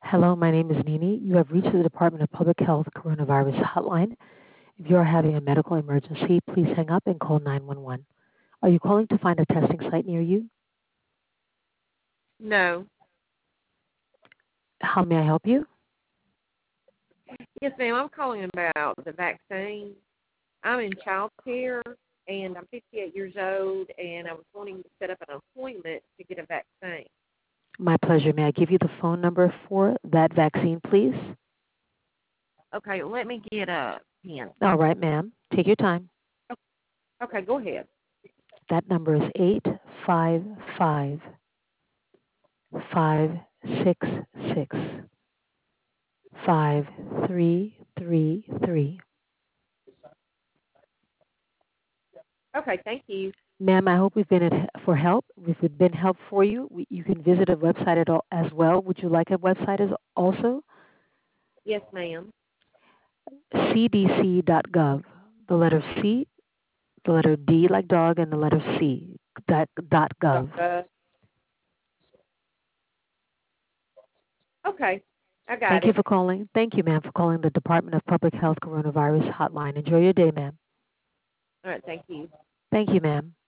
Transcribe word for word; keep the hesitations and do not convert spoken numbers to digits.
Hello, my name is Nini. You have reached the Department of Public Health Coronavirus Hotline. If you are having a medical emergency, please hang up and call nine one one. Are you calling to find a testing site near you? No. How may I help you? Yes, ma'am. I'm calling about the vaccine. I'm in child care, and I'm fifty-eight years old, and I was wanting to set up an appointment to get a vaccine. My pleasure. May I give you the phone number for that vaccine, please? Okay, let me get a pen. All right, ma'am. Take your time. Okay, go ahead. That number is eight five five, five six six, five three three three. Okay, thank you. Ma'am, I hope we've been at, for help. If we've been help for you, we, you can visit a website at all, as well. Would you like a website as also? Yes, ma'am. C D C dot gov. The letter C, the letter D like dog, and the letter C. Dot, dot gov. Uh, okay, I got Thank you it. for calling. Thank you, ma'am, for calling the Department of Public Health Coronavirus Hotline. Enjoy your day, ma'am. All right, thank you. Thank you, ma'am.